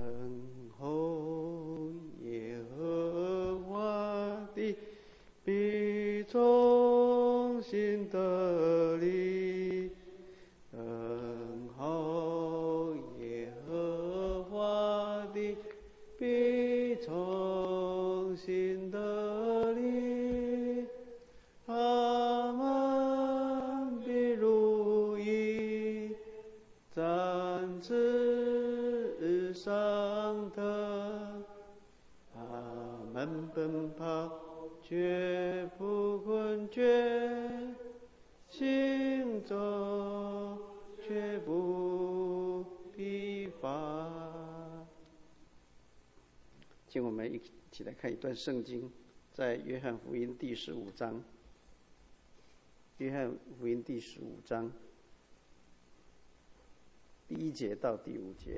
候耶和华的必重新得力，等候耶和华的必重新得力，他们必如鹰展翅上腾，他们奔跑绝不困倦，行走绝不疲乏。请我们一起来看一段圣经，在约翰福音第15章。约翰福音第15章第1节到第5节。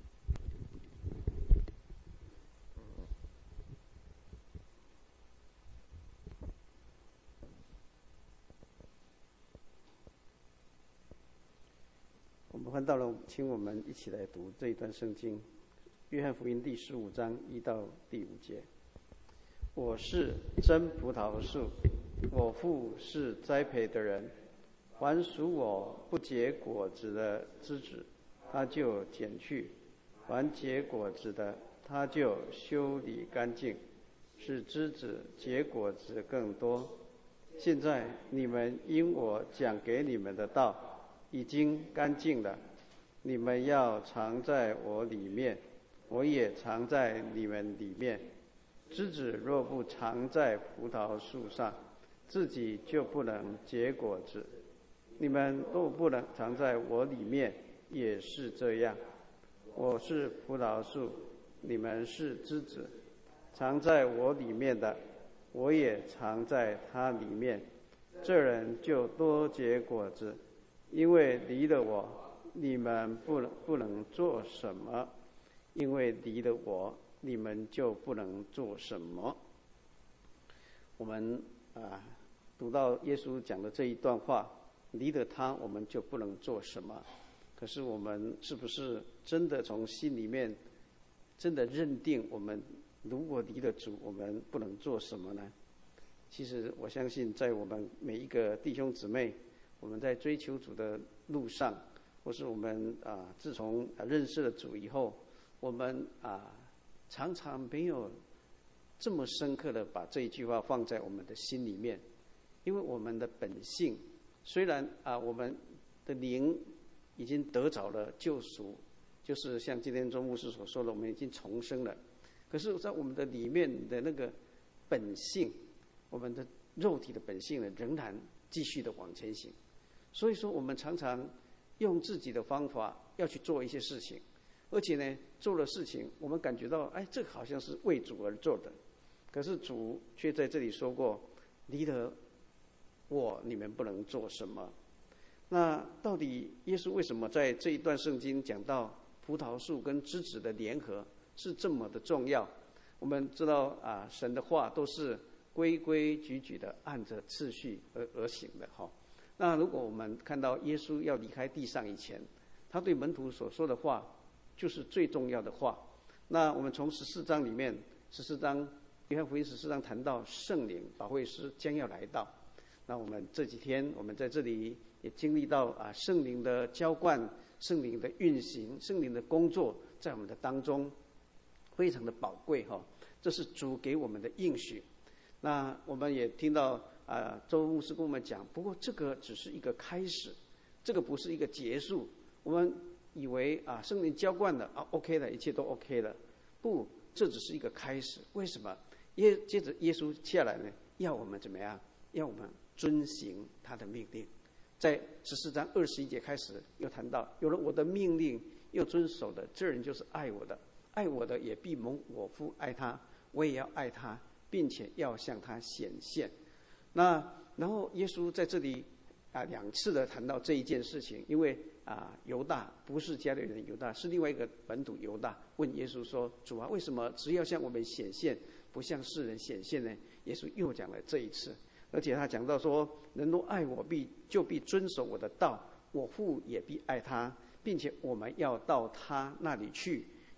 我们翻到了，请我们一起来读这一段圣经。约翰福音第15章1到第5节。我是真葡萄树，我父是栽培的人，凡属我不结果子的枝子，他就剪去；凡结果子的，他就修理干净，使枝子结果子更多。现在你们因我讲给你们的道已经干净了，你们要藏在我里面，我也藏在你们里面。枝子若不藏在葡萄树上，自己就不能结果子。你们若不能藏在我里面，也是这样。我是葡萄树，你们是枝子。藏在我里面的，我也藏在他里面。这人就多结果子，因为离了我，你们不能做什么。因为离了我，你们就不能做什么。我们读到耶稣讲的这一段话，离了他我们就不能做什么。可是我们是不是真的从心里面真的认定，我们如果离了主，我们不能做什么呢？其实我相信，在我们每一个弟兄姊妹，我们在追求主的路上，或是我们自从认识了主以后，我们常常没有这么深刻的把这一句话放在我们的心里面。因为我们的本性，虽然我们的灵已经得着了救赎，就是像今天周牧师所说的，我们已经重生了，可是在我们的里面的那个本性，我们的肉体的本性呢，仍然继续的往前行。所以说我们常常用自己的方法要去做一些事情，而且呢，做了事情我们感觉到这好像是为主而做的，可是主却在这里说过，离了我，你们不能做什么。那到底耶稣为什么在这一段圣经讲到葡萄树跟枝子的联合是这么的重要？我们知道神的话都是规规矩矩的按着次序而行的哈。那如果我们看到耶稣要离开地上以前，他对门徒所说的话就是最重要的话。那我们从14章里面，14章约翰福音14章谈到圣灵保惠师将要来到。那我们这几天我们在这里也经历到圣灵的浇灌、圣灵的运行、圣灵的工作在我们的当中非常的宝贵哈。这是主给我们的应许。那我们也听到周牧师跟我们讲，不过这个只是一个开始，这个不是一个结束。我们以为圣灵浇灌了OK 了，一切都 OK 了。不，这只是一个开始。为什么？接着耶稣下来呢，要我们怎么样？要我们遵行他的命令。在14章21节开始又谈到，有了我的命令又遵守的，这人就是爱我的，爱我的也必蒙我父爱他，我也要爱他，并且要向他显现。那然后耶稣在这里2次的谈到这一件事情，因为犹大不是加利利人犹大，是另外一个本土犹大，问耶稣说：主啊，为什么只要向我们显现，不向世人显现呢？耶稣又讲了这一次。而且他讲到说，人若爱我，就必遵守我的道，我父也必爱他，并且我们要到他那里去，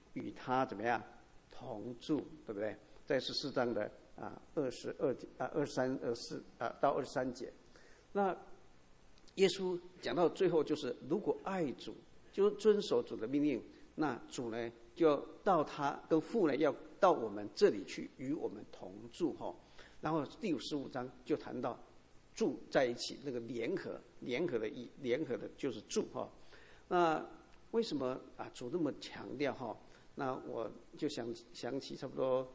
与他怎么样同住，对不对？在14章的23、24到23节。那耶稣讲到最后，就是如果爱主，就遵守主的命令，那主呢就要到他跟父呢要到我们这里去与我们同住哈。然后第15章就谈到住在一起，那个联合的就是住哈。那为什么主这么强调哈？那我就想起差不多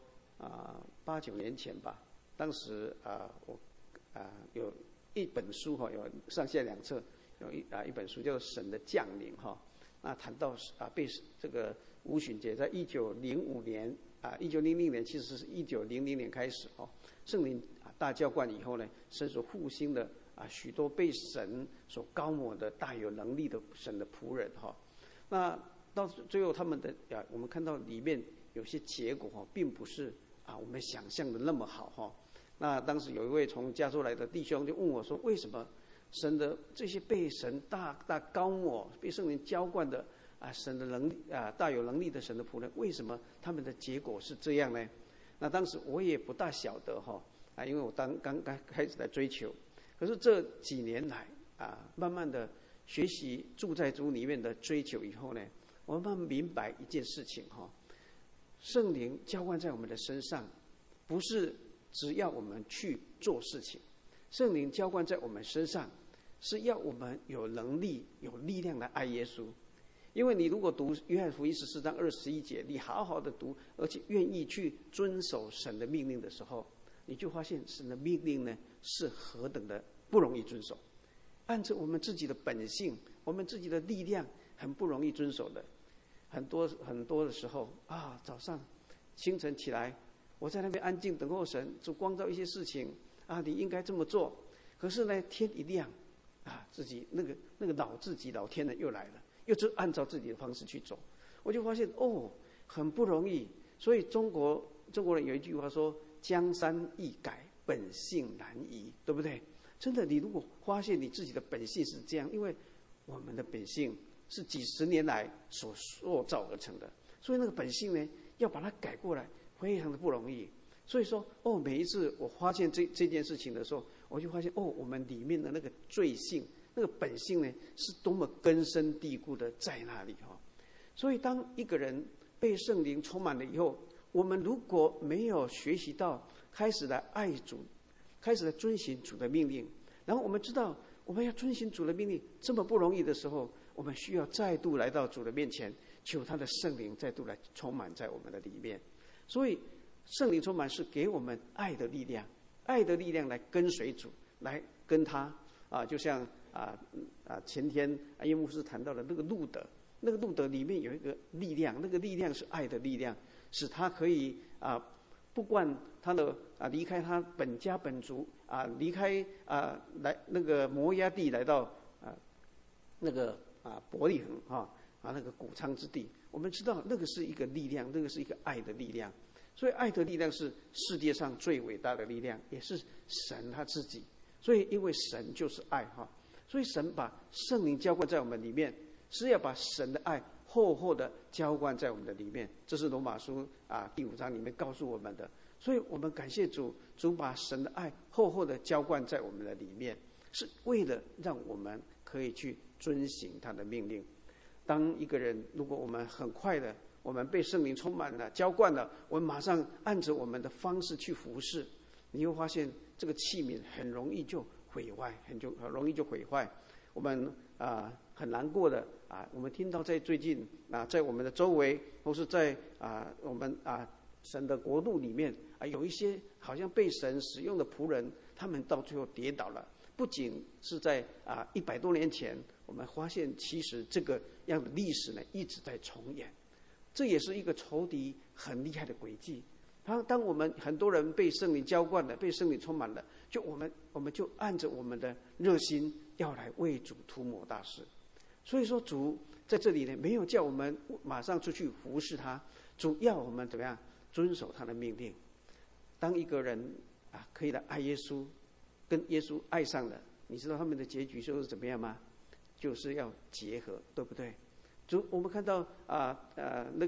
8、9年前吧，当时我有一本书哈，有上下2册，有一本书叫做《神的降临》哈。那谈到被这个五旬节在1905年1900年，其实是1900年开始哦，圣灵大浇灌以后呢，神所复兴的许多被神所高抹的大有能力的神的仆人哈。那到最后他们的我们看到里面有些结果哈，并不是我们想象的那么好哈。那当时有一位从加州来的弟兄就问我说，为什么神的这些被神大高抹、被圣灵浇灌的神的能力大有能力的神的仆人，为什么他们的结果是这样呢？那当时我也不大晓得哈因为我刚开始来追求，可是这几年来慢慢的学习住在主里面的追求以后呢，我慢慢明白一件事情哈，圣灵浇灌在我们的身上，不是只要我们去做事情，圣灵浇灌在我们身上，是要我们有能力、有力量来爱耶稣。因为你如果读约翰福音14章21节，你好好的读，而且愿意去遵守神的命令的时候，你就发现神的命令呢是何等的不容易遵守。按照我们自己的本性，我们自己的力量，很不容易遵守的。很多的时候早上清晨起来，我在那边安静等候神，主光照一些事情你应该这么做。可是呢，天一亮自己那个老天呢又来了，又就按照自己的方式去走。我就发现很不容易。所以中国人有一句话说，江山易改，本性难移，对不对？真的，你如果发现你自己的本性是这样，因为我们的本性是几十年来所塑造而成的，所以那个本性呢，要把它改过来，非常的不容易。所以说，每一次我发现这件事情的时候，我就发现我们里面的那个罪性、那个本性呢，是多么根深蒂固的在那里哈。所以，当一个人被圣灵充满了以后，我们如果没有学习到开始来爱主，开始来遵行主的命令，然后我们知道我们要遵行主的命令这么不容易的时候，我们需要再度来到主的面前，求他的圣灵再度来充满在我们的里面。所以圣灵充满是给我们爱的力量，爱的力量来跟随主，来跟他就像前天叶牧师谈到的那个路德里面有一个力量，那个力量是爱的力量，使他可以不管他的离开他本家本族离开来那个摩押地，来到那个伯利恒那个谷仓之地。我们知道那个是一个力量，那个是一个爱的力量。所以爱的力量是世界上最伟大的力量，也是神他自己。所以因为神就是爱所以神把圣灵浇灌在我们里面，是要把神的爱厚厚的浇灌在我们的里面。这是罗马书第5章里面告诉我们的。所以我们感谢主，主把神的爱厚厚的浇灌在我们的里面，是为了让我们可以去遵行他的命令。当一个人如果我们很快的我们被圣灵充满了、浇灌了，我们马上按着我们的方式去服事，你会发现这个器皿很容易就毁坏，很容易就毁坏。我们很难过的我们听到在最近在我们的周围，或是在我们神的国度里面有一些好像被神使用的仆人，他们到最后跌倒了。不仅是在100多年前，我们发现其实这个样的历史呢一直在重演。这也是一个仇敌很厉害的诡计。当我们很多人被圣灵浇灌了，被圣灵充满了，我们就按着我们的热心要来为主涂抹大事。所以说主在这里呢，没有叫我们马上出去服侍他，主要我们怎么样遵守他的命令。当一个人可以来爱耶稣，跟耶稣爱上了，你知道他们的结局就是怎么样吗？就是要结合，对不对？我们看到那个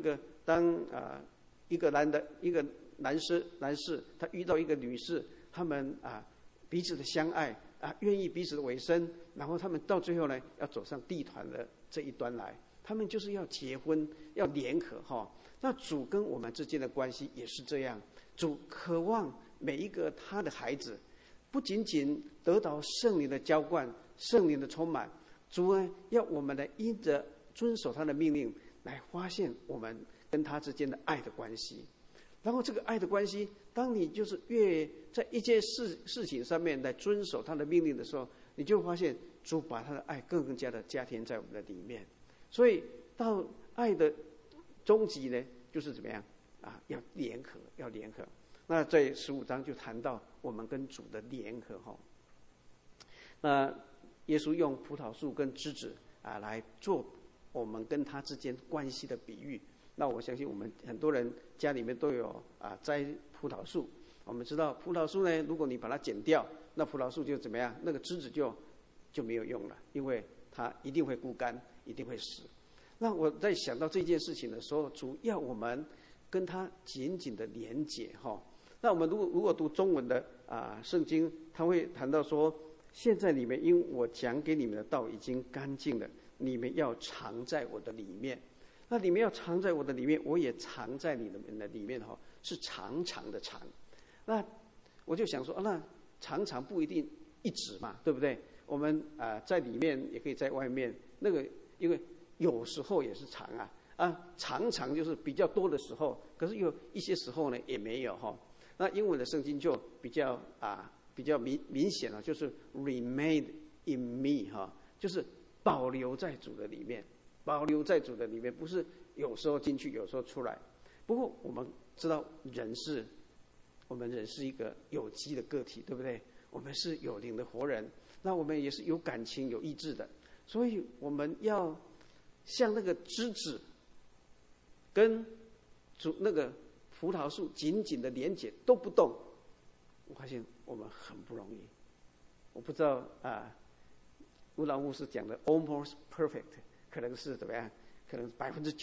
当一个男士他遇到一个女士，他们彼此的相爱愿意彼此的委身，然后他们到最后呢要走上地团的这一端来，他们就是要结婚，要联合哈。那主跟我们之间的关系也是这样，主渴望每一个他的孩子，不仅仅得到圣灵的浇灌、圣灵的充满，主呢要我们来因着遵守他的命令，来发现我们跟他之间的爱的关系。然后这个爱的关系，当你就是越在一件事情上面来遵守他的命令的时候，你就会发现主把他的爱更加的加添在我们的里面。所以到爱的终极呢，就是怎么样要联合，要联合。那在15章就谈到我们跟主的联合哈。那耶稣用葡萄树跟枝子来做我们跟他之间关系的比喻。那我相信我们很多人家里面都有栽葡萄树。我们知道葡萄树呢，如果你把它剪掉，那葡萄树就怎么样？那个枝子就没有用了，因为它一定会枯干，一定会死。那我在想到这件事情的时候，主要我们跟他紧紧的连结哈。那我们如果读中文的圣经，他会谈到说，现在你们因我讲给你们的道已经干净了，你们要藏在我的里面。那你们要藏在我的里面，我也藏在你们的里面哈，是长长的长。那我就想说，那长长不一定一直嘛，对不对？我们在里面也可以在外面，那个因为有时候也是长长就是比较多的时候，可是有一些时候呢也没有哈。那英文的圣经就比较明显了，就是 remain in me 哈，就是保留在主的里面。保留在主的里面，不是有时候进去，有时候出来。不过我们知道我们人是一个有机的个体，对不对？我们是有灵的活人，那我们也是有感情、有意志的。所以我们要像那个枝子跟那个葡萄树紧紧的连结，都不动。我发现我们很不容易。我不知道乌兰牧师讲的 almost perfect。可能是怎么样？可能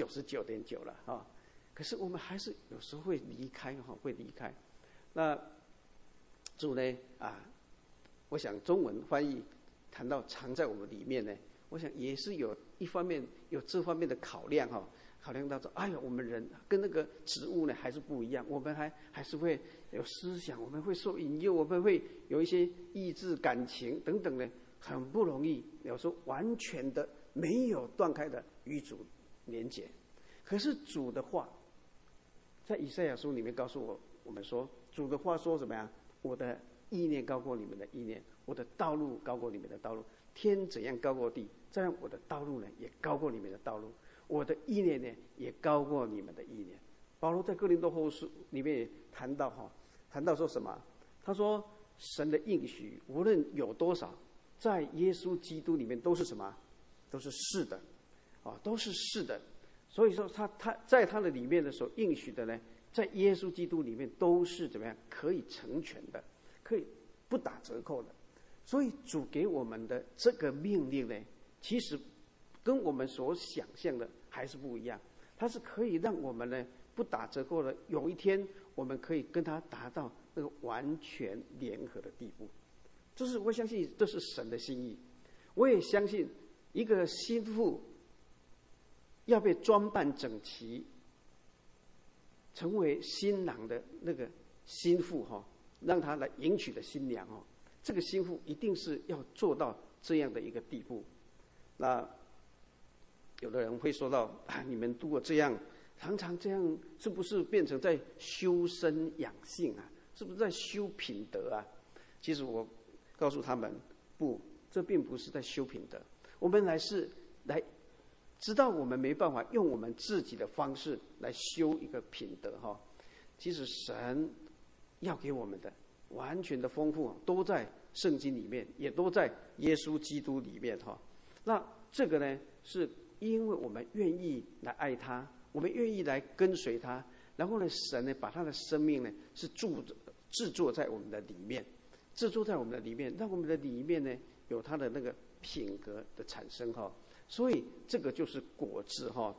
99.9%了可是我们还是有时候会离开会离开。那主呢我想中文翻译谈到藏在我们里面呢，我想也是有一方面有这方面的考量考量到说，哎呀，我们人跟那个植物呢还是不一样，我们还是会有思想，我们会受引诱，我们会有一些意志、感情等等呢，很不容易，有时候完全的。没有断开的与主连结。可是主的话在以赛亚书里面告诉我们说，主的话说什么呀？我的意念高过你们的意念，我的道路高过你们的道路。天怎样高过地，这样我的道路呢也高过你们的道路，我的意念呢也高过你们的意念。保罗在哥林多后书里面也谈到说什么？他说神的应许无论有多少，在耶稣基督里面都是什么？都是是的都是是的。所以说他在他的里面的时候应许的呢，在耶稣基督里面都是怎么样可以成全的，可以不打折扣的。所以主给我们的这个命令呢，其实跟我们所想象的还是不一样。它是可以让我们呢不打折扣的，有一天我们可以跟他达到那个完全联合的地步。我相信这是神的心意。我也相信一个心腹要被装扮整齐，成为新郎的那个心腹让他来迎娶的新娘这个心腹一定是要做到这样的一个地步。那有的人会说到你们如果这样常常这样，是不是变成在修身养性是不是在修品德其实我告诉他们，不，这并不是在修品德。我们来知道我们没办法用我们自己的方式来修一个品德其实神要给我们的完全的丰富都在圣经里面，也都在耶稣基督里面那这个呢，是因为我们愿意来爱他，我们愿意来跟随他，然后呢，神呢把他的生命呢是制作在我们的里面，让我们的里面呢有他的那个品格的产生所以这个就是果子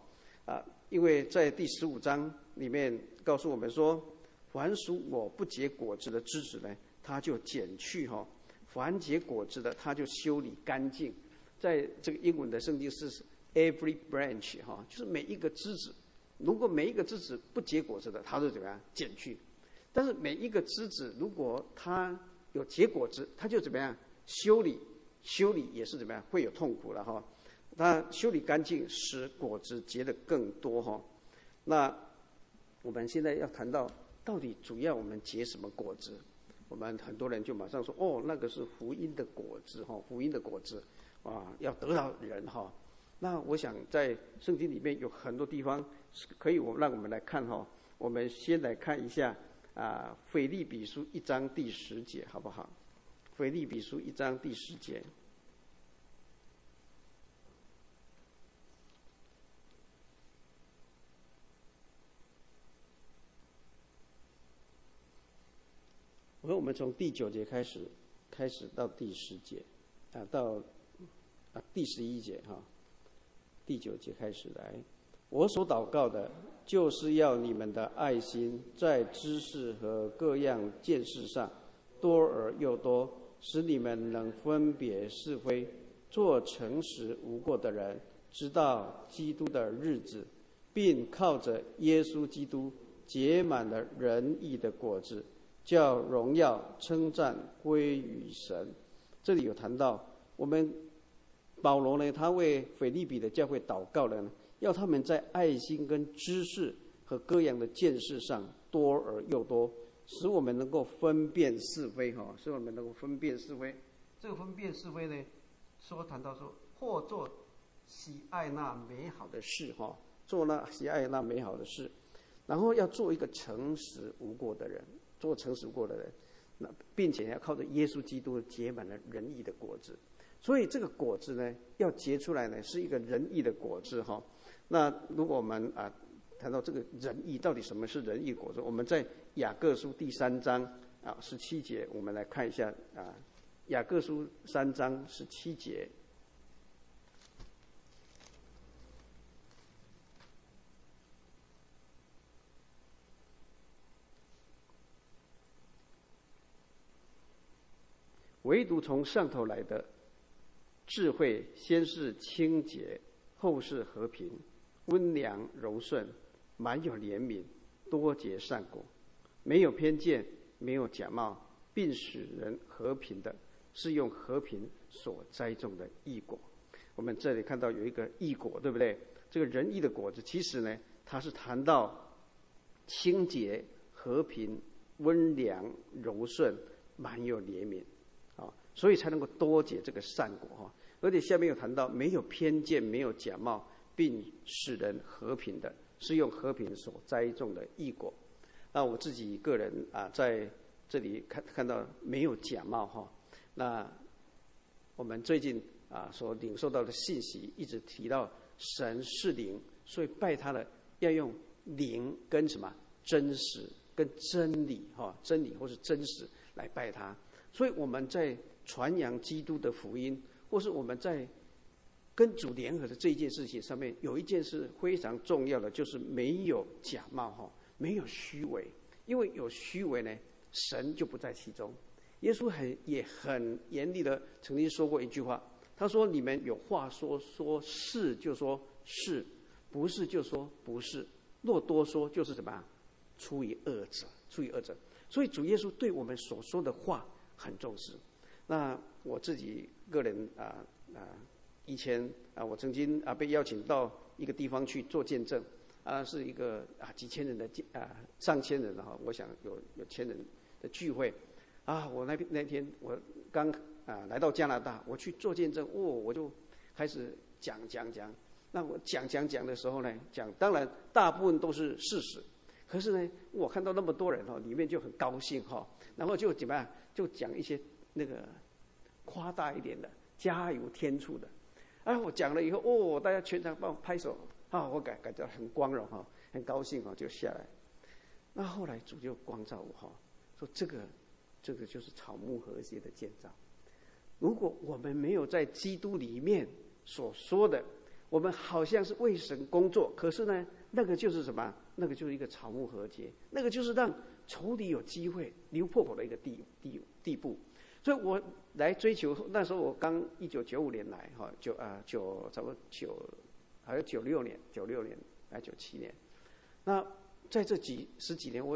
因为在第15章里面告诉我们说，凡属我不结果子的枝子呢，它就剪去哈；凡结果子的，它就修理干净。在这个英文的圣经是 every branch 哈，就是每一个枝子。如果每一个枝子不结果子的，它就怎么样剪去；但是每一个枝子如果它有结果子，它就怎么样修理？修理也是怎么样会有痛苦了哈。它修理干净，使果子结得更多哈。那我们现在要谈到底主要我们结什么果子？我们很多人就马上说，哦，那个是福音的果子哈，福音的果子要得到人哈。那我想在圣经里面有很多地方可以让我们来看哈。我们先来看一下腓立比书1章第10节，好不好？腓立比书1章第10节。我们从第9节开始到第10节，到第11节哈。第9节开始来，我所祷告的，就是要你们的爱心在知识和各样见识上多而又多，使你们能分别是非，做诚实无过的人，知道基督的日子，并靠着耶稣基督结满了仁义的果子，叫荣耀称赞归于神。这里有谈到我们保罗呢，他为腓立比的教会祷告了呢，要他们在爱心跟知识和各样的见识上多而又多，使我们能够分辨是非哈，使我们能够分辨是非。这个分辨是非呢，谈到说，或做喜爱那美好的事哈，做那喜爱那美好的事，然后要做一个诚实无过的人，做诚实无过的人，并且要靠着耶稣基督结满了仁义的果子。所以这个果子呢，要结出来呢，是一个仁义的果子哈。那如果我们谈到这个仁义，到底什么是仁义果子？我们在雅各书第3章17节，我们来看一下雅各书3章17节。唯独从上头来的智慧，先是清洁，后是和平，温良柔顺，满有怜悯，多结善果，没有偏见，没有假冒，并使人和平的，是用和平所栽种的义果。我们这里看到有一个义果，对不对？这个仁义的果子，其实呢，它是谈到清洁、和平、温良、柔顺，满有怜悯。所以才能够多结这个善果哈。而且下面有谈到没有偏见，没有假冒，并使人和平的，是用和平所栽种的义果。那我自己个人在这里看到没有假冒哈。那我们最近所领受到的信息一直提到神是灵，所以拜他的要用灵跟什么真实跟真理哈，真理或是真实来拜他。所以我们在传扬基督的福音，或是我们在跟主联合的这一件事情上面，有一件事非常重要的，就是没有假冒哈，没有虚伪。因为有虚伪呢，神就不在其中。耶稣也很严厉的曾经说过一句话，他说：“你们有话说是就说是，不是就说不是。若多说，就是什么？出于恶者，出于恶者。”所以主耶稣对我们所说的话很重视。那我自己个人以前我曾经被邀请到一个地方去做见证是一个几千人的上千人哈，我想有千人的聚会我那天我刚来到加拿大，我去做见证我就开始讲。那我讲的时候呢，当然大部分都是事实，可是呢，我看到那么多人里面就很高兴然后就怎么样，就讲一些那个夸大一点的，加油添醋的。我讲了以后大家全场帮我拍手我感觉很光荣很高兴就下来。那后来主就光照我说这个就是草木和谐的建造。如果我们没有在基督里面所说的， 我们好像是为神工作，可是呢，那个就是什么？那个就是一个草木和解，那个就是让仇敌有机会流破口的一个地步。所以我来追求，那时候我刚1995年来哈，差不多还有96年来97年。那在这十几年，我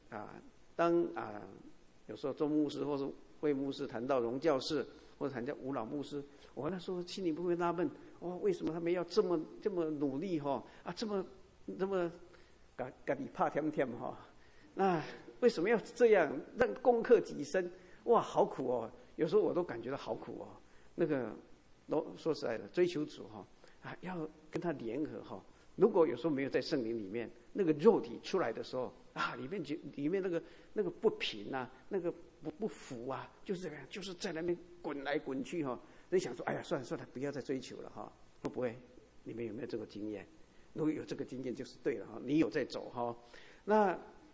有时候周牧师或是魏牧师谈到荣教士，或者谈到吴老牧师，我那时候心里不会纳闷，为什么他们要这么努力哈？这么自己怕甜甜哈？那为什么要这样让攻克己身？哇，好苦哦！有时候我都感觉到好苦哦。那个，说实在的，追求主哈，要跟他联合哈。如果有时候没有在圣灵里面，那个肉体出来的时候里面那个不平啊，那个不服啊，就是怎么样，就是在那边滚来滚去哈。你想说，哎呀，算了，不要再追求了哈。会不会？你们有没有这个经验？如果有这个经验，就是对了哈。你有在走哈。那，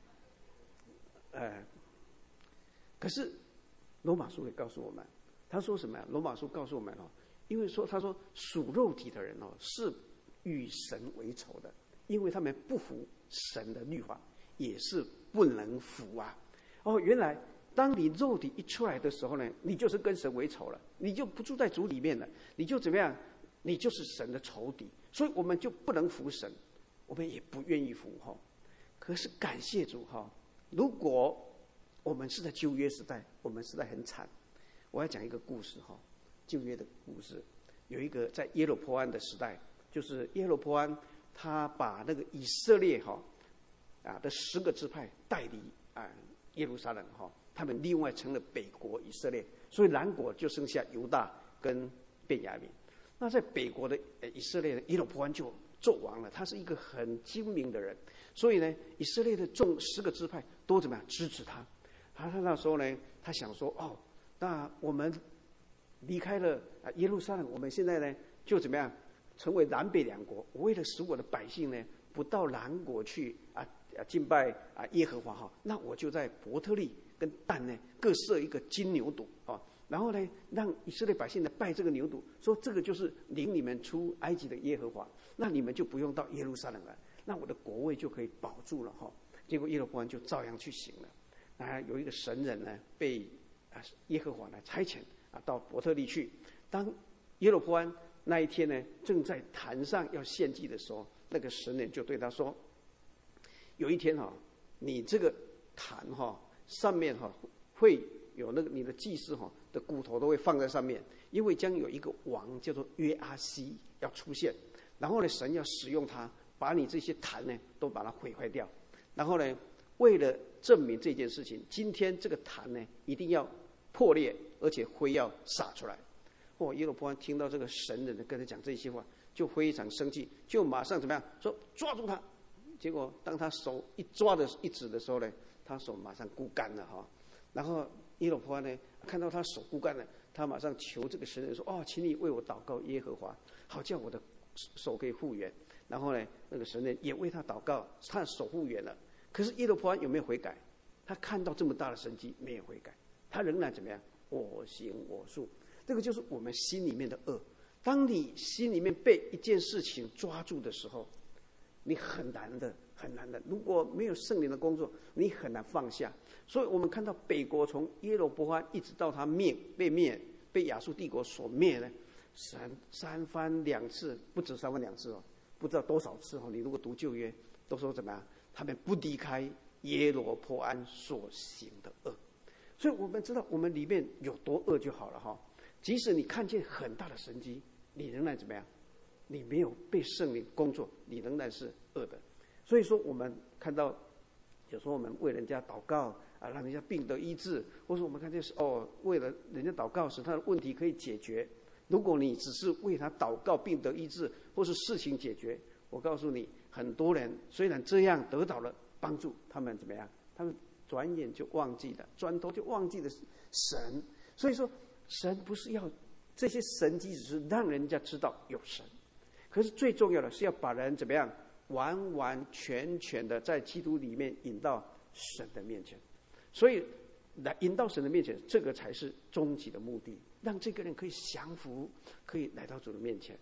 可是罗马书也告诉我们，他说什么呀？罗马书告诉我们因为他说属肉体的人是与神为仇的，因为他们不服神的律法，也是不能服啊。原来当你肉体一出来的时候呢，你就是跟神为仇了，你就不住在主里面了，你就怎么样？你就是神的仇敌，所以我们就不能服神，我们也不愿意服可是感谢主如果我们是在旧约时代，我们实在很惨。我要讲一个故事旧约的故事。有一个在耶罗波安的时代，就是耶罗波安他把那个以色列的10个支派带离耶路撒冷他们另外成了北国以色列，所以南国就剩下犹大跟便雅悯。那在北国的以色列耶罗波安就做王了，他是一个很精明的人，所以呢，以色列的10个支派都怎么样支持他。他那时候呢，他想说那我们离开了耶路撒冷，我们现在呢就怎么样成为南北两国。我为了使我的百姓呢不到南国去敬拜耶和华那我就在伯特利跟但呢各设一个金牛犊然后呢让以色列百姓呢拜这个牛犊，说这个就是领你们出埃及的耶和华，那你们就不用到耶路撒冷了，那我的国位就可以保住了结果耶罗波安就照样去行了。有一个神人呢被耶和华呢差遣到伯特利去。当耶罗波安那一天呢正在坛上要献祭的时候，那个神人就对他说，有一天你这个坛上面会有那个你的祭司的骨头都会放在上面，因为将有一个王叫做约阿西要出现，然后呢神要使用他把你这些坛呢都把它毁坏掉，然后呢为了证明这件事情，今天这个坛呢一定要破裂，而且灰要洒出来。耶罗波安听到这个神人跟他讲这些话，就非常生气，就马上怎么样说抓住他。结果当他手一指的时候呢，他手马上枯干了然后耶罗波安呢看到他手枯干了，他马上求这个神人说请你为我祷告耶和华，好叫我的手可以复原。然后呢那个神人也为他祷告，他的手复原了。可是耶罗波安有没有悔改？他看到这么大的神迹，没有悔改，他仍然怎么样？我行我素。这个就是我们心里面的恶。当你心里面被一件事情抓住的时候，你很难的。如果没有圣灵的工作，你很难放下。所以我们看到北国从耶罗波安一直到他被亚述帝国所灭呢，三番两次，不止3番2次不知道多少次你如果读旧约，都说怎么样？他们不离开耶罗波安所行的恶。所以我们知道我们里面有多恶就好了即使你看见很大的神迹，你仍然怎么样？你没有被圣灵工作，你仍然是恶的。所以说我们看到有时候我们为人家祷告让人家病得医治，或者我们看见为了人家祷告使他的问题可以解决。如果你只是为他祷告病得医治，或是事情解决，我告诉你，很多人虽然这样得到了帮助，他们怎么样？他们转眼就忘记了，转头就忘记了神。所以说神不是要这些神迹，只是让人家知道有神，可是最重要的是要把人怎么样完完全全的在基督里面引到神的面前。所以来引到神的面前，这个才是终极的目的，让这个人可以降服，可以来到主的面前。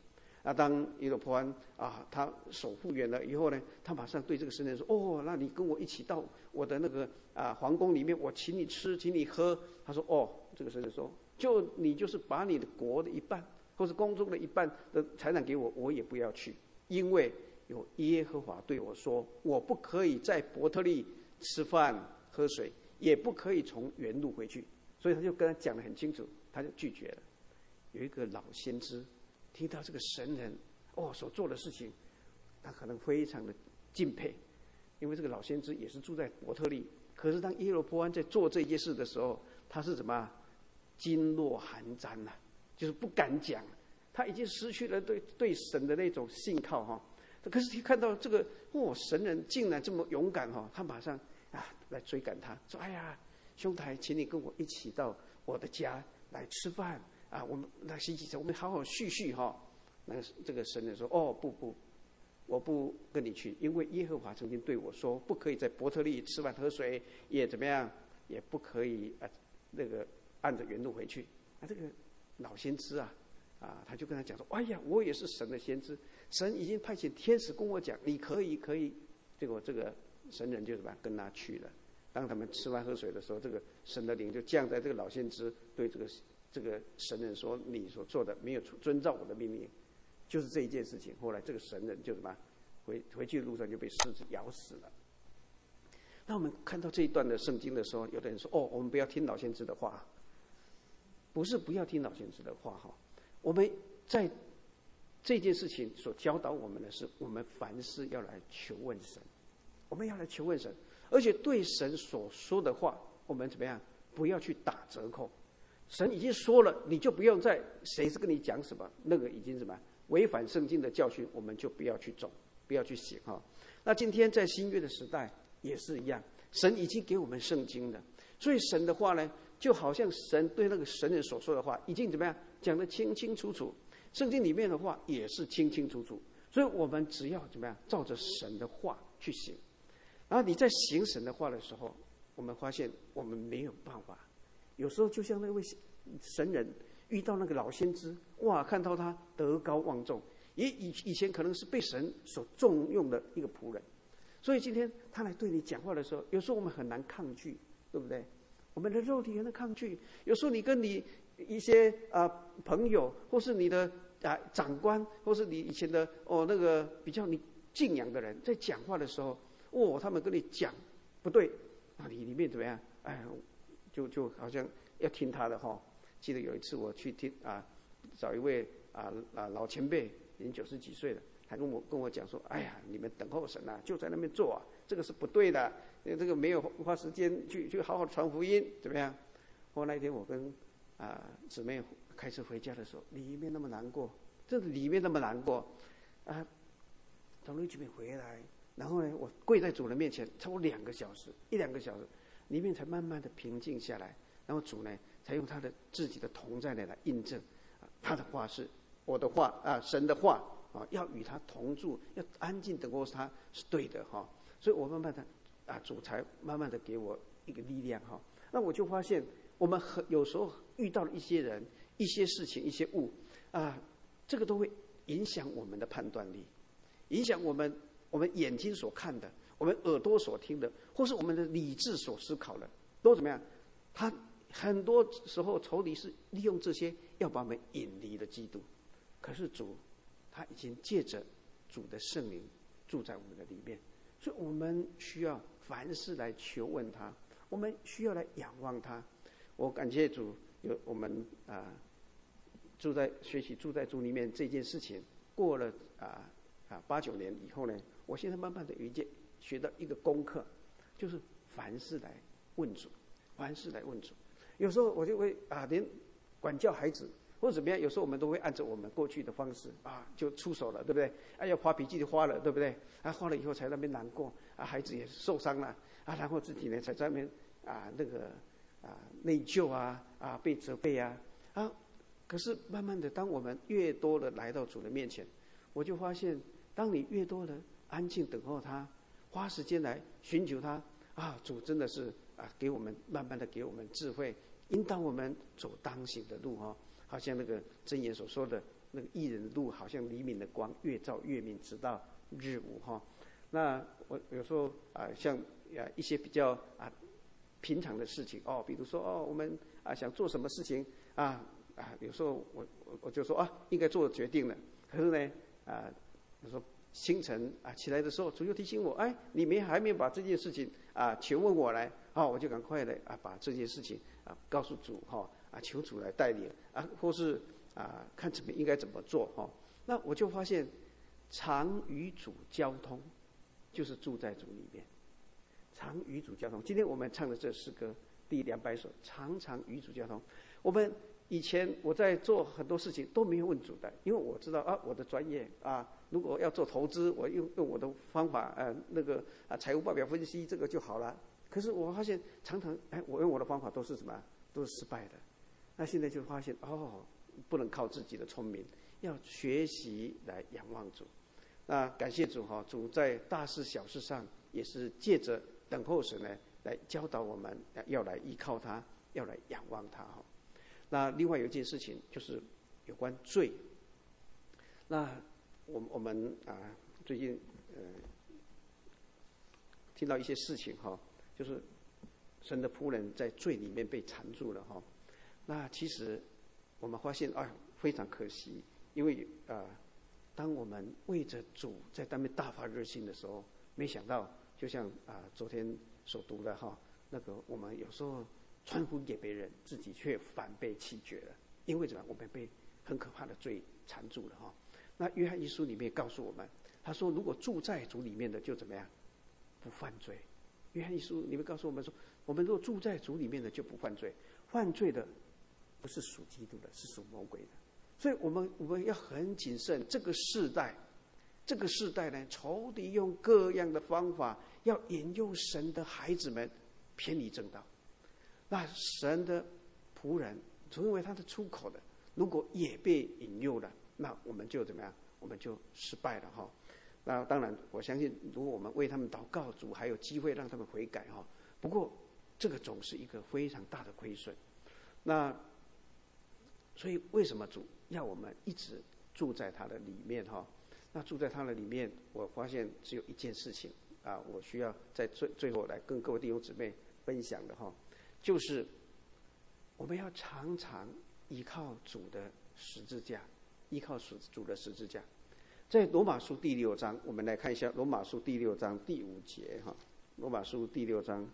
当耶罗波安他手复原了以后呢，他马上对这个神人说：“哦，那你跟我一起到我的那个皇宫里面，我请你吃，请你喝。”他说：“哦。”这个神人说：“你就是把你的国的一半，或是宫中的一半的财产给我，我也不要去，因为有耶和华对我说，我不可以在伯特利吃饭喝水，也不可以从原路回去。”所以他就跟他讲得很清楚，他就拒绝了。有一个老先知听到这个神人所做的事情，他可能非常的敬佩，因为这个老先知也是住在伯特利。可是当耶罗波安在做这件事的时候，他是怎么噤若寒蚱呐，就是不敢讲，他已经失去了对神的那种信靠哈。可是看到这个神人竟然这么勇敢哈，他马上来追赶他，说：“哎呀，兄台，请你跟我一起到我的家来吃饭我们来洗洗手，我们好好叙叙哈。”那这个神人说：“不，我不跟你去，因为耶和华曾经对我说，不可以在伯特利吃饭喝水，也怎么样，也不可以那个按着原路回去。”这个老先知他就跟他讲说：“哎呀，我也是神的先知，神已经派遣天使跟我讲，你可以。”结果这个神人就怎么样跟他去了。当他们吃饭喝水的时候，这个神的灵就降在这个老先知对这个神人说：“你所做的没有遵照我的命令。”就是这一件事情，后来这个神人就什么回去的路上就被狮子咬死了。那我们看到这一段的圣经的时候，有的人说：“我们不要听老先知的话。”不是不要听老先知的话哈，我们在这件事情所教导我们的是，我们凡事要来求问神，我们要来求问神，而且对神所说的话，我们怎么样？不要去打折扣。神已经说了，你就不用再谁是跟你讲什么，那个已经什么违反圣经的教训，我们就不要去走，不要去行哈。那今天在新约的时代也是一样，神已经给我们圣经了，所以神的话呢，就好像神对那个神人所说的话，已经怎么样讲得清清楚楚。圣经里面的话也是清清楚楚，所以我们只要怎么样，照着神的话去行。然后你在行神的话的时候，我们发现我们没有办法。有时候就像那位神人遇到那个老先知，看到他德高望重，也以前可能是被神所重用的一个仆人，所以今天他来对你讲话的时候，有时候我们很难抗拒，对不对？我们的肉体很难抗拒。有时候你跟你一些朋友，或是你的长官，或是你以前的那个比较你敬仰的人，在讲话的时候，他们跟你讲不对，你里面怎么样？就好像要听他的哈。记得有一次我去听找一位老前辈，已经90几岁了，他跟我讲说：“哎呀，你们等候神就在那边做这个是不对的，这个没有花时间去好好传福音，怎么样？”后来那天我跟姊妹开车回家的时候，里面那么难过，真的里面那么难过从那边回来，然后呢，我跪在主人面前超过1-2个小时，里面才慢慢的平静下来。然后主呢，才用他的自己的同在来印证他的话是我的话神的话要与他同住，要安静等候他是对的所以我慢慢的主才慢慢的给我一个力量那我就发现我们有时候遇到了一些人、一些事情、一些物这个都会影响我们的判断力，影响我们眼睛所看的，我们耳朵所听的，或是我们的理智所思考的，都怎么样？他很多时候仇敌是利用这些要把我们引离了基督，可是主他已经借着主的圣灵住在我们的里面，所以我们需要凡事来求问他，我们需要来仰望他。我感谢主，有我们学习住在主里面这件事情，过了8、9年以后呢，我现在慢慢的学到一个功课，就是凡事来问主，凡事来问主。有时候我就会连管教孩子或者怎么样，有时候我们都会按照我们过去的方式就出手了，对不对？要发脾气就发了，对不对？发了以后才那边难过孩子也受伤了然后自己呢才在那边那个内疚被责备可是慢慢的，当我们越多的来到主的面前，我就发现，当你越多的安静等候他，花时间来寻求他主真的是给我们慢慢的给我们智慧，引导我们走当行的路好像那个箴言所说的， 那个义人的路好像黎明的光，越照越明，直到日午哈。那我有时候像一些比较平常的事情比如说我们想做什么事情有时候我就说应该做决定了，可是呢有时候清晨起来的时候，主又提醒我，你还没有把这件事情求问我来我就赶快的把这件事情告诉主求主来带领或是看应该怎么做那我就发现常与主交通，就是住在主里面。常与主交通，今天我们唱的这诗歌第200首，常常与主交通。我们以前我在做很多事情都没有问主的，因为我知道我的专业如果要做投资，我用我的方法财务报表分析这个就好了。可是我发现常常我用我的方法都是什么？都是失败的。那现在就发现不能靠自己的聪明，要学习来仰望主。那感谢主主在大事小事上也是借着等候神呢来教导我们，要来依靠他，要来仰望他那另外有一件事情就是有关罪。那我们最近听到一些事情就是神的仆人在罪里面被缠住了那其实我们发现非常可惜，因为当我们为着主在当面大发热心的时候，没想到就像昨天所读的那个我们有时候传福音给别人，自己却反被弃绝了，因为怎么样？我们被很可怕的罪缠住了那约翰一书里面告诉我们，他说如果住在主里面的就怎么样？不犯罪。约翰一书里面告诉我们说，我们若住在主里面的就不犯罪，犯罪的不是属基督的，是属魔鬼的。所以我们要很谨慎。这个世代呢，仇敌用各样的方法要引诱神的孩子们偏离正道。那神的仆人成为他的出口的，如果也被引诱了，那我们就怎么样？我们就失败了那当然我相信如果我们为他们祷告，主还有机会让他们悔改不过这个总是一个非常大的亏损。那所以为什么主要我们一直住在他的里面那住在他的里面，我发现只有一件事情我需要在最后来跟各位弟兄姊妹分享的就是我们要常常依靠主的十字架，依靠主的十字架。在罗马书第6章，我们来看一下罗马书第6章第5节罗马书第6章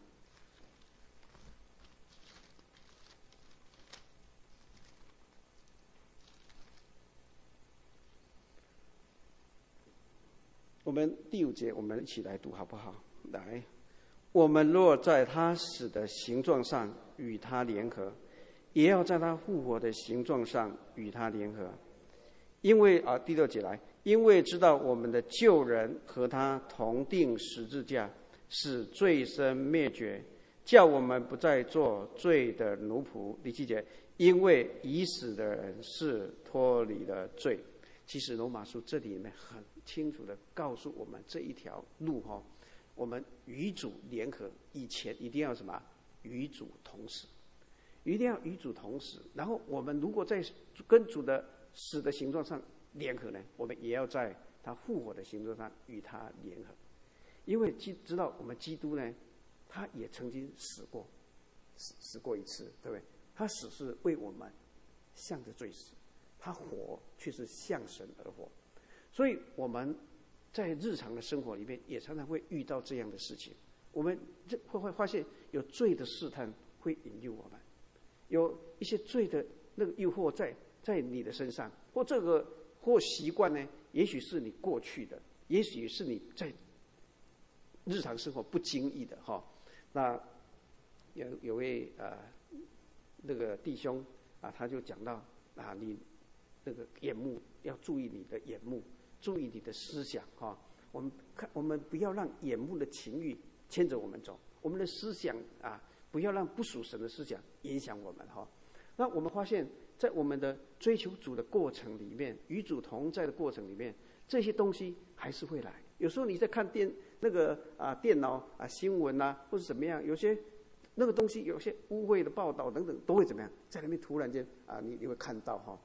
我们第5节，我们一起来读好不好？来，我们若在他死的形状上与他联合，也要在他复活的形状上与他联合。因为第6节来，因为知道我们的旧人和他同定十字架，使罪身灭绝，叫我们不再做罪的奴仆。第7节，因为已死的人是脱离了罪。其实罗马书这里面很清楚的告诉我们这一条路我们与主联合以前一定要什么？与主同死，一定要与主同死。然后我们如果在跟主的死的形状上联合呢，我们也要在他复活的形状上与他联合。因为知道我们基督呢，他也曾经死过一次，对不对？他死是为我们向着罪死，他活却是向神而活。所以我们在日常的生活里面也常常会遇到这样的事情，我们会发现有罪的试探会引诱我们，有一些罪的那个诱惑在你的身上，或习惯呢，也许是你过去的，也许是你在日常生活不经意的那有位那个弟兄他就讲到你那个眼目要注意你的眼目，注意你的思想我们不要让眼目的情欲牵着我们走，我们的思想不要让不属神的思想影响我们那我们发现在我们的追求主的过程里面，与主同在的过程里面，这些东西还是会来。有时候你在看电脑新闻或者怎么样，有些那个东西，有些污秽的报道等等，都会怎么样，在那边突然间你会看到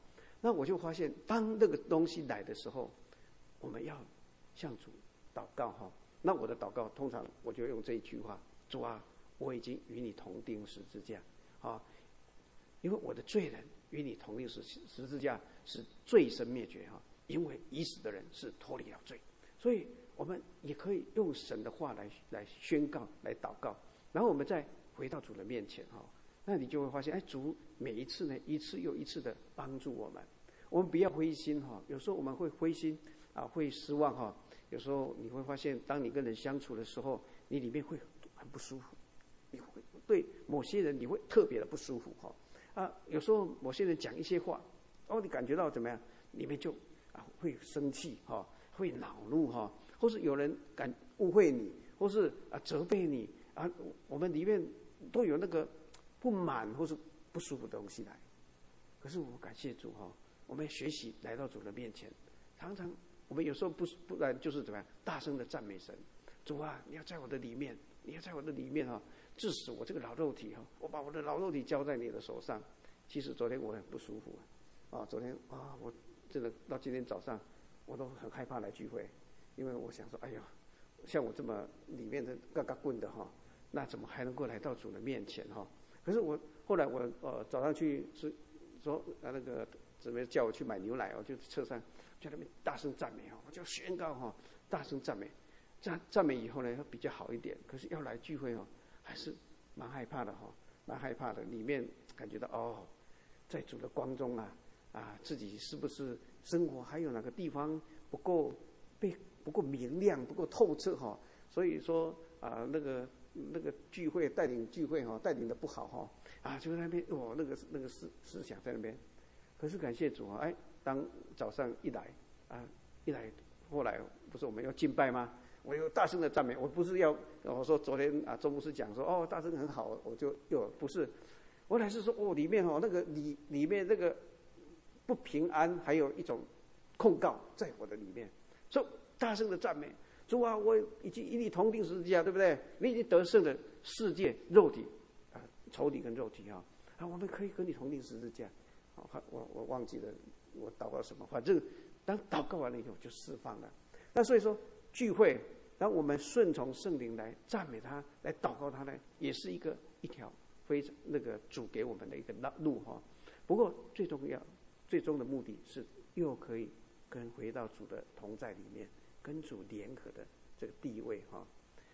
那我就发现，当那个东西来的时候，我们要向主祷告哈。那我的祷告通常我就用这一句话：主啊，我已经与你同钉十字架，啊，因为我的罪人与你同钉十字架，是罪身灭绝哈。因为已死的人是脱离了罪，所以我们也可以用神的话来宣告、来祷告，然后我们再回到主的面前哈。那你就会发现，哎，主每一次呢，一次又一次的帮助我们。我们不要灰心哈，有时候我们会灰心啊，会失望哈。有时候你会发现，当你跟人相处的时候，你里面会很不舒服，你会对某些人你会特别的不舒服哈。啊，有时候某些人讲一些话，哦，你感觉到怎么样？里面就会生气哈，会恼怒哈，或是有人误会你，或是责备你啊，我们里面都有那个不满或是不舒服的东西来。可是我们感谢主哈，我们学习来到主的面前，常常我们有时候不然就是怎么样，大声的赞美神，主啊，你要在我的里面，你要在我的里面哈，致使我这个老肉体哈，我把我的老肉体交在你的手上。其实昨天我很不舒服啊，昨天啊我。真的到今天早上，我都很害怕来聚会，因为我想说，哎呀，像我这么里面的嘎嘎棍的哈，那怎么还能够来到主的面前哈？可是我后来我早上去说那个姊妹叫我去买牛奶哦，就车上在那边大声赞美哈，我就宣告哈，大声赞美，赞美以后呢比较好一点。可是要来聚会哦，还是蛮害怕的哈，蛮害怕的，里面感觉到哦，在主的光中自己是不是生活还有哪个地方不够明亮、不够透彻哈？所以说那个聚会带领聚会哈，带领的不好哈就在那边那个思想在那边。可是感谢主哎，当早上一来后来不是我们要敬拜吗？我有大声的赞美，我不是要我说昨天周牧师讲说大声很好，我就又不是，我乃是说里面那个里面那个。不平安，还有一种控告在我的里面，所以大声的赞美主啊！我已经与你同钉十字架，对不对？你已经得胜了世界肉体仇敌跟肉体我们可以跟你同钉十字架。我忘记了我祷告什么，反正当祷告完了以后就释放了。那所以说聚会，当我们顺从圣灵来赞美他，来祷告他呢，也是一条非常那个主给我们的一个路哈。不过最终的目的是又可以回到主的同在里面，跟主联合的这个地位哈。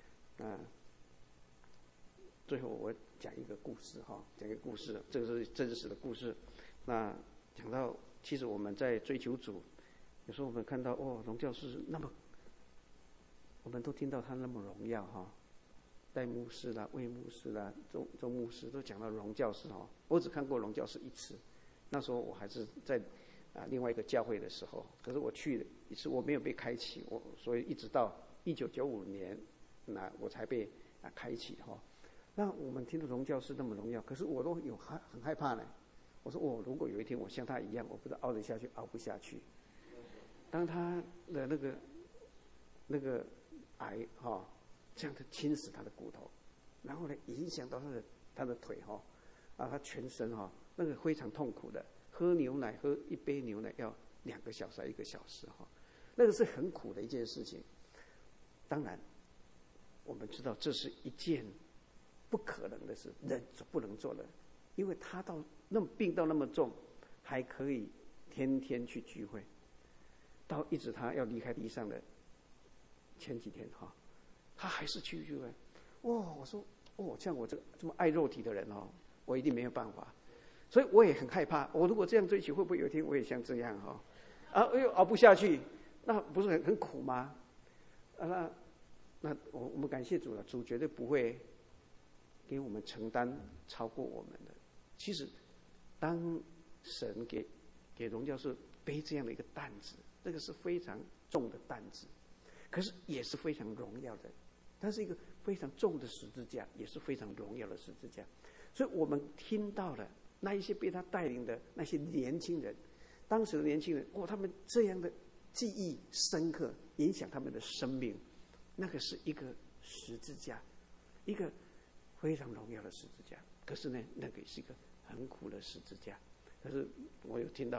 最后我讲一个故事哈，讲一个故事，这个是真实的故事。那讲到其实我们在追求主，有时候我们看到荣教士那么，我们都听到他那么荣耀哈，戴牧师啦、魏牧师啦、周牧师都讲到荣教士哈，我只看过荣教士一次。那时候我还是在另外一个教会的时候，可是我去了一次，我没有被开启，所以一直到1995年，那我才被开启哈。那我们听到荣教师那么荣耀，可是我都很害怕呢。我说如果有一天我像他一样，我不知道熬得下去，熬不下去。当他的那个癌这样的侵蚀他的骨头，然后呢影响到他的腿他全身那个非常痛苦的，喝牛奶喝一杯牛奶要2个小时1个小时那个是很苦的一件事情。当然我们知道这是一件不可能的事，人不能做的，因为他病到那么重，还可以天天去聚会，到一直他要离开地上的前几天他还是去聚会。我说像我这么爱肉体的人我一定没有办法。所以我也很害怕，我如果这样追求，会不会有一天我也像这样又熬不下去，那不是很苦吗？那我们感谢主了，主绝对不会给我们承担超过我们的。其实，当神给荣教士背这样的一个担子，这个是非常重的担子，可是也是非常荣耀的。它是一个非常重的十字架，也是非常荣耀的十字架。所以我们听到了。那一些被他带领的那些年轻人，当时的年轻人他们这样的记忆深刻，影响他们的生命。那个是一个十字架，一个非常荣耀的十字架。可是呢，那个是一个很苦的十字架。可是我有听到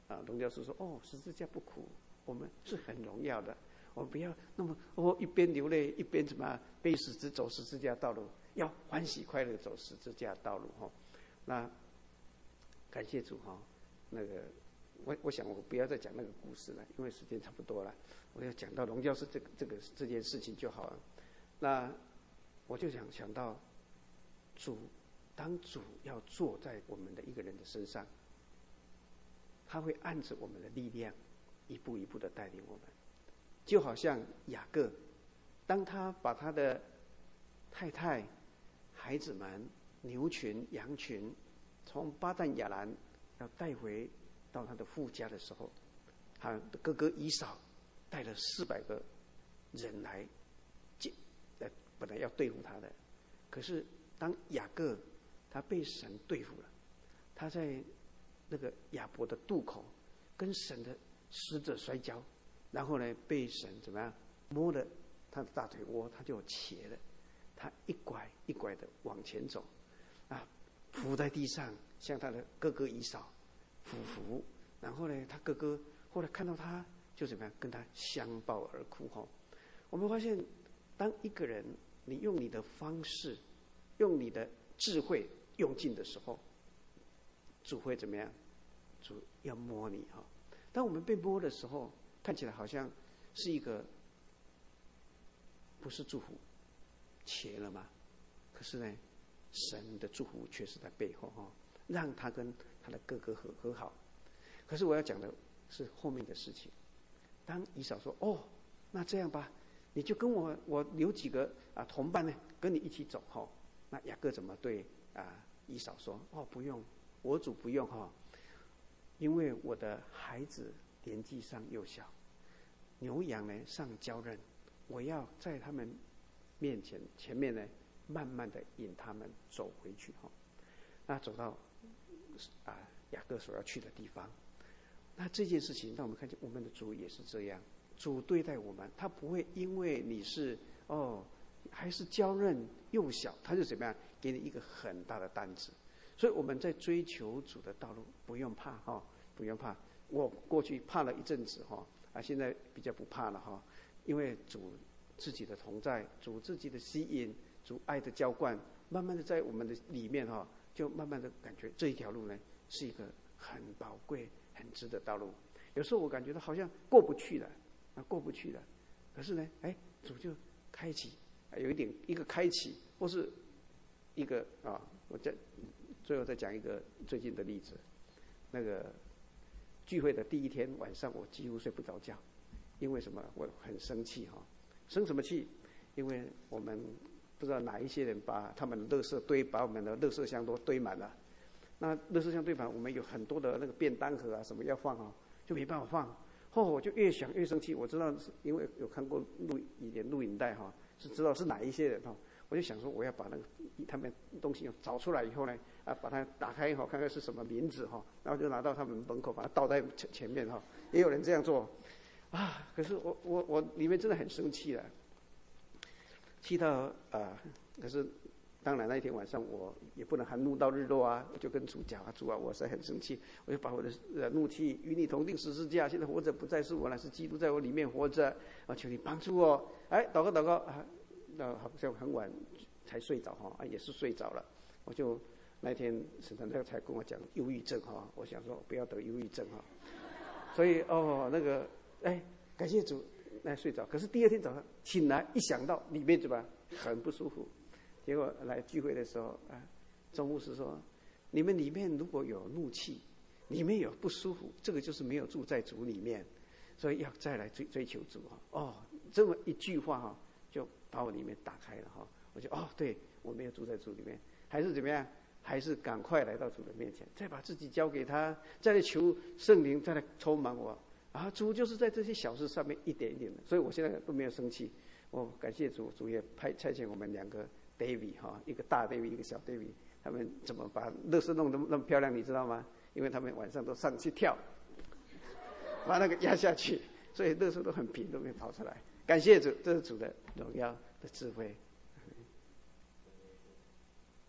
龙教师说：“哦，十字架不苦，我们是很荣耀的。我们不要那么一边流泪一边怎么背走十字架道路，要欢喜快乐走十字架道路哈。那感谢主哈。那个我想我不要再讲那个故事了，因为时间差不多了。我要讲到龙教师这件事情就好了。那我就想到当主要坐在我们的一个人的身上，他会按着我们的力量，一步一步的带领我们。就好像雅各，当他把他的太太、孩子们、牛群、羊群从巴旦亚兰要带回到他的父家的时候，他的哥哥以扫带了400个人来本来要对付他的。可是当雅各他被神对付了，他在那个亚伯的渡口跟神的使者摔跤，然后呢被神怎么样摸了他的大腿窝，他就瘸了。他一拐一拐的往前走，伏在地上向他的哥哥以扫俯伏。然后呢，他哥哥后来看到他，就怎么样跟他相抱而哭哈。我们发现，当一个人你用你的方式，用你的智慧用尽的时候，主会怎么样？主要摸你哈。当我们被摸的时候，看起来好像是一个不是祝福，切了吗？可是呢，神的祝福却是在背后哈，让他跟他的哥哥和好。可是我要讲的是后面的事情。当以扫说：“哦，那这样吧，你就跟我留几个同伴呢，跟你一起走哈。”那雅各怎么对以扫说：“哦，不用，我主不用哈，因为我的孩子年纪尚幼小，牛羊呢尚娇嫩，我要在他们前面呢，慢慢的引他们走回去哈。”那走到雅各所要去的地方，那这件事情让我们看见我们的主也是这样，主对待我们，他不会因为你是还是娇嫩幼小，他就怎么样给你一个很大的担子。所以我们在追求主的道路，不用怕哈，不用怕。我过去怕了一阵子哈，现在比较不怕了哈，因为主自己的同在，主自己的吸引，主爱的浇灌，慢慢的在我们的里面哈，就慢慢的感觉这一条路呢是一个很宝贵、很值得道路。有时候我感觉到好像过不去了，过不去了。可是呢，主就开启，有一个开启，或是一个我最后再讲一个最近的例子。那个聚会的第一天晚上，我几乎睡不着觉，因为什么？我很生气哈，生什么气？因为我们不知道哪一些人把他们的垃圾把我们的垃圾箱都堆满了。那垃圾箱堆满，我们有很多的那个便当盒什么要放就没办法放。我就越想越生气。我知道是因为有看过以前录影带是知道是哪一些人我就想说我要把那个他们东西找出来以后呢，把它打开看看是什么名字然后就拿到他们门口把它倒在前面也有人这样做可是我里面真的很生气了，气到可是当然那一天晚上我也不能含怒到日落我就跟主讲主我实在很生气，我就把我的怒气与你同定十字架，现在活着不再是我，乃是基督在我里面活着，求你帮助我。祷告那好像很晚才睡着也是睡着了。我就那天沈传才跟我讲忧郁症我想说不要得忧郁症所以那个感谢主睡着。可是第二天早上醒来一想到里面怎么很不舒服，结果来聚会的时候钟牧师说，你们里面如果有怒气，里面有不舒服，这个就是没有住在主里面，所以要再来追求主这么一句话就把我里面打开了我就对，我没有住在主里面，还是怎么样，还是赶快来到主的面前，再把自己交给他，再来求圣灵再来充满我主就是在这些小事上面一点一点的，所以我现在都没有生气。我感谢主，主也差遣我们2个 David 一个大 David 一个小 David， 他们怎么把垃圾弄得那么漂亮你知道吗？因为他们晚上都上去跳，把那个压下去，所以垃圾都很平，都没有跑出来。感谢主，这是主的荣耀的智慧。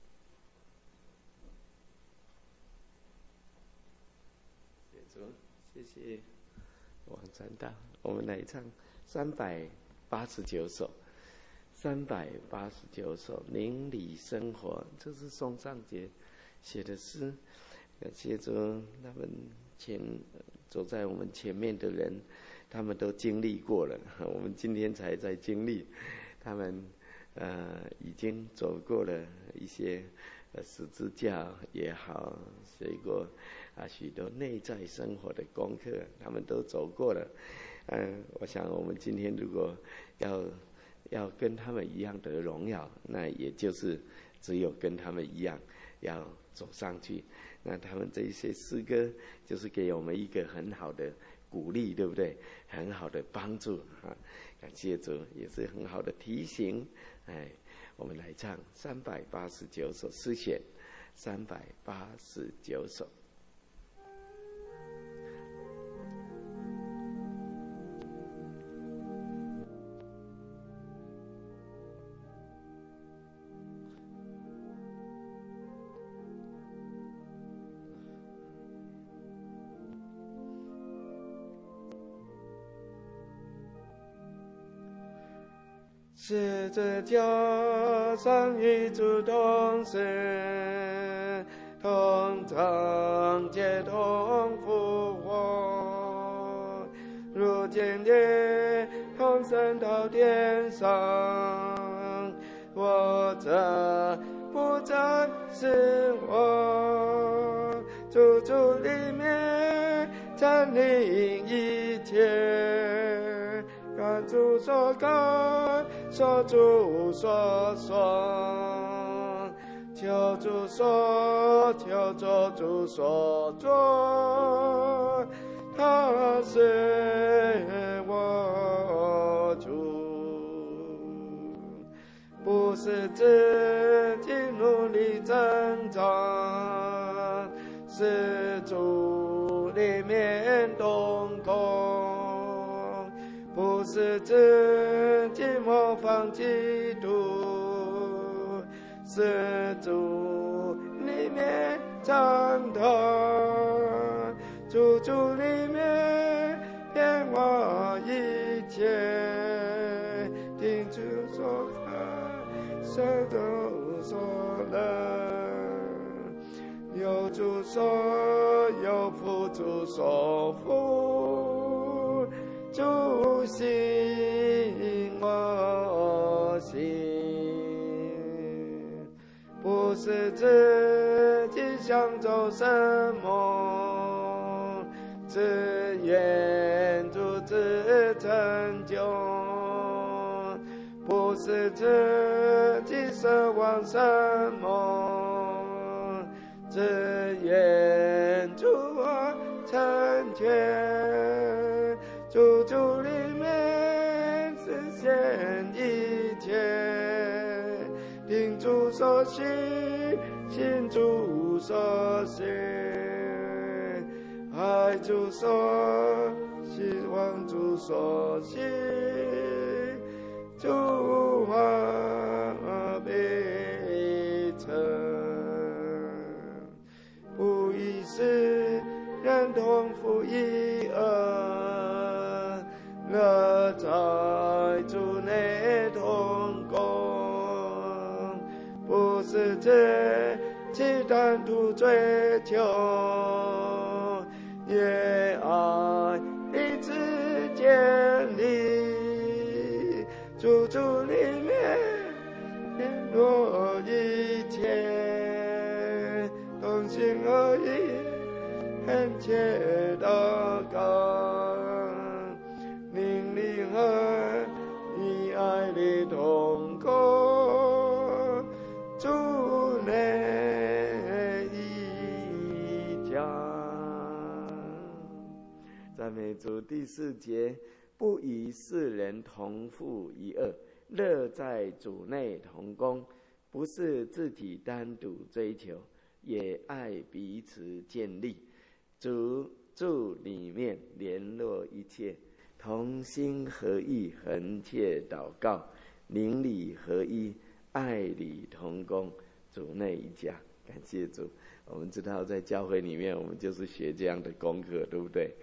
主， 谢谢王传道。我们来唱389首，389首邻里生活，这是宋尚杰写的诗。感谢主，他们走在我们前面的人，他们都经历过了，我们今天才在经历，他们已经走过了一些十字架也好，学过许多内在生活的功课，他们都走过了。我想我们今天如果要跟他们一样的荣耀，那也就是只有跟他们一样要走上去。那他们这一些诗歌就是给我们一个很好的鼓励，对不对？很好的帮助啊！感谢主，也是很好的提醒。我们来唱389首诗选，389首。 十字架上与主同死，同葬且同复活，如今也同升到天上。我这不再是我，主里面占领一切，感主所感，所主所说，求主所求，做主所做，他是我主，不是自己努力增长，是主里面动工，不是自己模仿基督，是主里面长大，主里面变化一切，听主所看，手都所能，有主所有，父主所父，主心我心，不是自己想走什么，只愿主自成就，不是自己奢望什么，只愿主成全，主里面实现一切，听主所许，信主所行，爱主所希望主所行，主话必成，不以是人同负一軛，乐在主内同工，不是自己单独追求，也爱彼此建立，主里面联络一切，同心合一，恳切祷告，灵里和你爱里同工，主内一家。 赞美主。第4节，不与世人同负一軛，乐在主内同工，不是自己单独追求，也爱彼此建立，主里面联络一切，同心合意，恒切祷告，灵里合一，爱里同工，主内一家。感谢主。我们知道在教会里面，我们就是学这样的功课，对不对？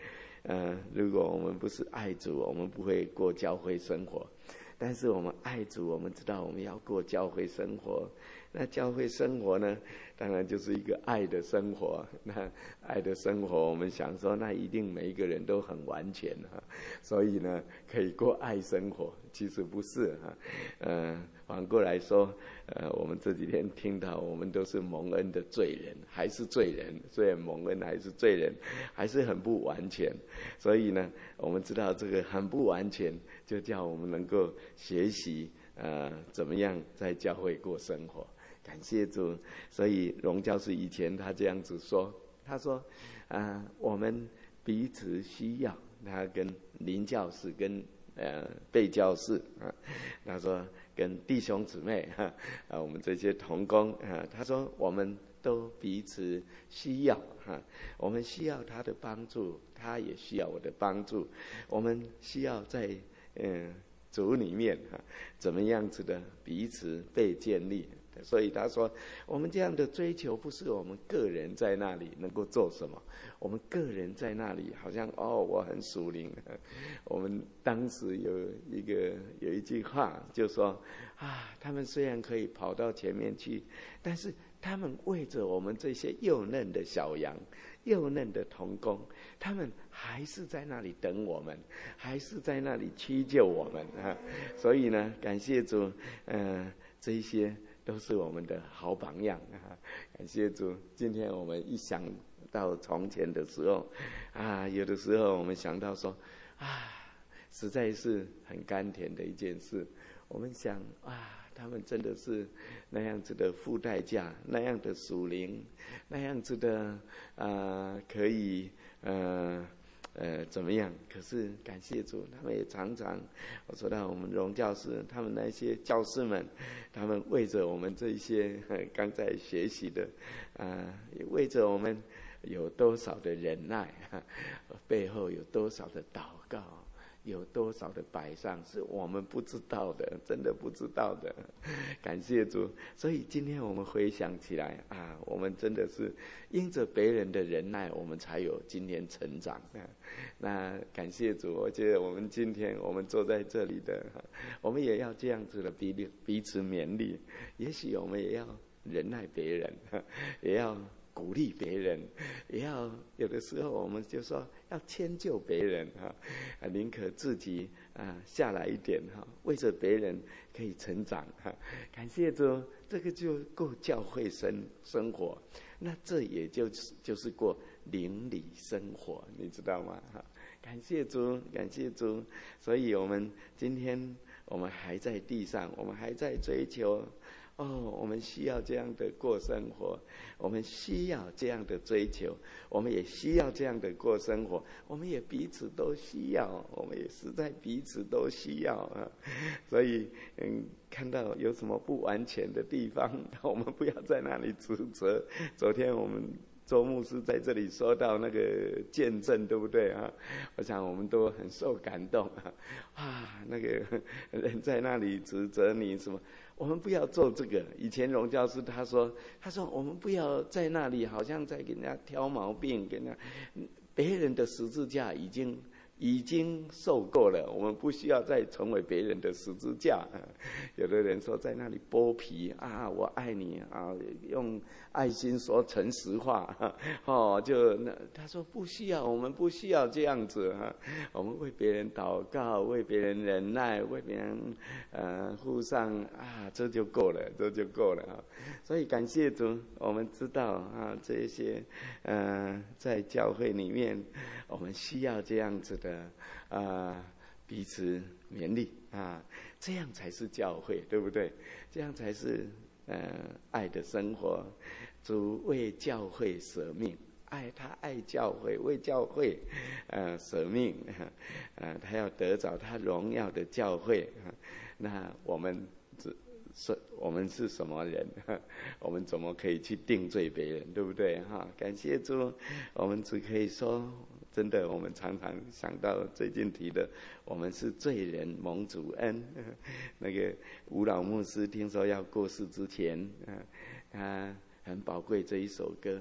如果我们不是爱主，我们不会过教会生活。但是我们爱主，我们知道我们要过教会生活。那教会生活呢，当然就是一个爱的生活。那爱的生活，我们想说，那一定每一个人都很完全所以呢，可以过爱生活。其实不是反过来说，我们这几天听到，我们都是蒙恩的罪人，还是罪人。虽然蒙恩还是罪人，还是很不完全。所以呢，我们知道这个很不完全，就叫我们能够学习怎么样在教会过生活。感谢主。所以荣教士以前他这样子说，他说我们彼此需要。他跟林教士跟贝教士他说跟弟兄姊妹我们这些同工他说我们都彼此需要我们需要他的帮助，他也需要我的帮助。我们需要在主里面怎么样子的彼此被建立。所以他说，我们这样的追求不是我们个人在那里能够做什么，我们个人在那里好像我很属灵。我们当时有一句话就说他们虽然可以跑到前面去，但是他们为着我们这些幼嫩的小羊、幼嫩的同工，他们还是在那里等我们，还是在那里屈就我们所以呢，感谢主这一些都是我们的好榜样感谢主。今天我们一想到从前的时候有的时候我们想到说实在是很甘甜的一件事。我们想他们真的是那样子的付代价，那样的属灵，那样子的可以怎么样？可是感谢主，他们也常常，我说到我们荣教士，他们那些教师们，他们为着我们这一些刚在学习的也为着我们有多少的忍耐背后有多少的祷告，有多少的摆上是我们不知道的，真的不知道的。感谢主。所以今天我们回想起来我们真的是因着别人的忍耐，我们才有今天成长那感谢主。我觉得我们今天我们坐在这里的我们也要这样子的彼此勉励。也许我们也要忍耐别人，也要鼓励别人，也要有的时候我们就说要迁就别人宁可自己下来一点为着别人可以成长感谢主。这个就过教会生活，那这也就是过邻里生活，你知道吗感谢主，感谢主。所以我们今天我们还在地上，我们还在追求我们需要这样的过生活，我们需要这样的追求，我们也需要这样的过生活，我们也彼此都需要，我们也实在彼此都需要所以看到有什么不完全的地方，我们不要在那里指责。昨天我们周牧师在这里说到那个见证，对不对我想我们都很受感动那个人在那里指责你什么，我们不要做这个。以前荣教师他说我们不要在那里好像在给人家挑毛病，给人家别人的十字架已经受够了，我们不需要再成为别人的十字架有的人说在那里剥皮我爱你用爱心说诚实话他说不需要，我们不需要这样子我们为别人祷告，为别人忍耐，为别人付上这就够了，这就够了所以感谢主，我们知道这些在教会里面我们需要这样子的彼此勉励这样才是教会，对不对？这样才是爱的生活。主为教会舍命，他爱教会，为教会舍命他要得着他荣耀的教会那我们是什么人我们怎么可以去定罪别人，对不对感谢主。我们只可以说真的，我们常常想到最近提的我们是罪人蒙主恩那个吴老牧师听说要过世之前他很宝贵这一首歌，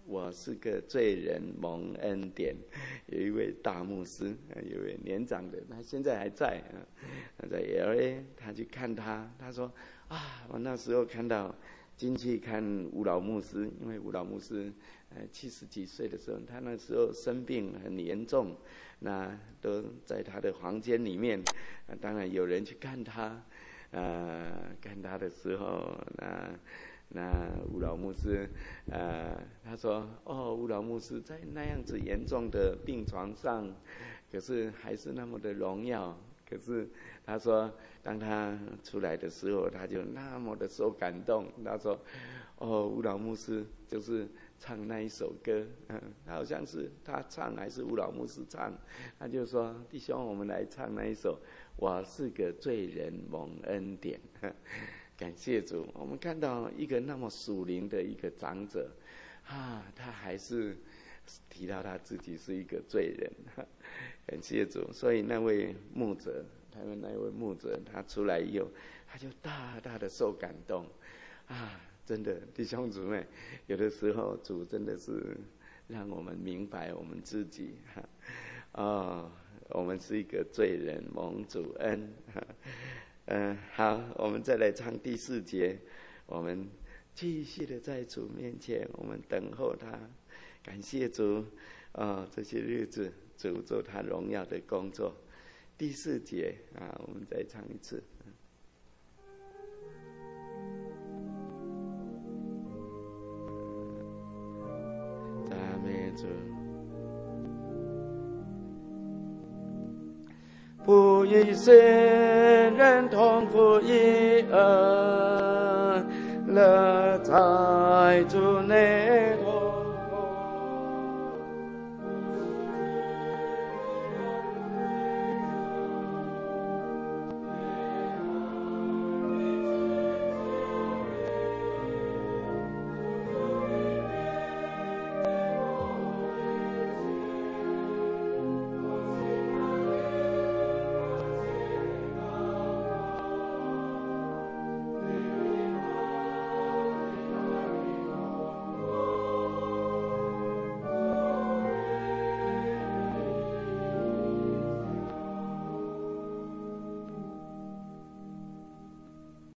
我是个罪人蒙恩典。有一位大牧师，有一位年长的，他现在还在他在 LA， 他去看他，他说我那时候看到进去看吴老牧师，因为吴老牧师70几岁的时候，他那时候生病很严重，那都在他的房间里面，当然有人去看他，看他的时候，那吴老牧师，他说吴老牧师在那样子严重的病床上，可是还是那么的荣耀。可是他说，当他出来的时候，他就那么的受感动。他说，吴老牧师就是唱那一首歌，好像是他唱还是吴老牧师唱，他就说，弟兄，我们来唱那一首，我是个罪人蒙恩典。感谢主，我们看到一个那么属灵的一个长者，他还是提到他自己是一个罪人，感谢主。所以那位牧者，他们那位牧者，他出来以后，他就大大的受感动，真的，弟兄姊妹，有的时候主真的是让我们明白我们自己，我们是一个罪人蒙主恩。好，我们再来唱第4节，我们继续的在主面前，我们等候他，感谢主，这些日子主做他荣耀的工作。第4节我们再唱一次。赞美主。不与世人同负一恩，乐在主内同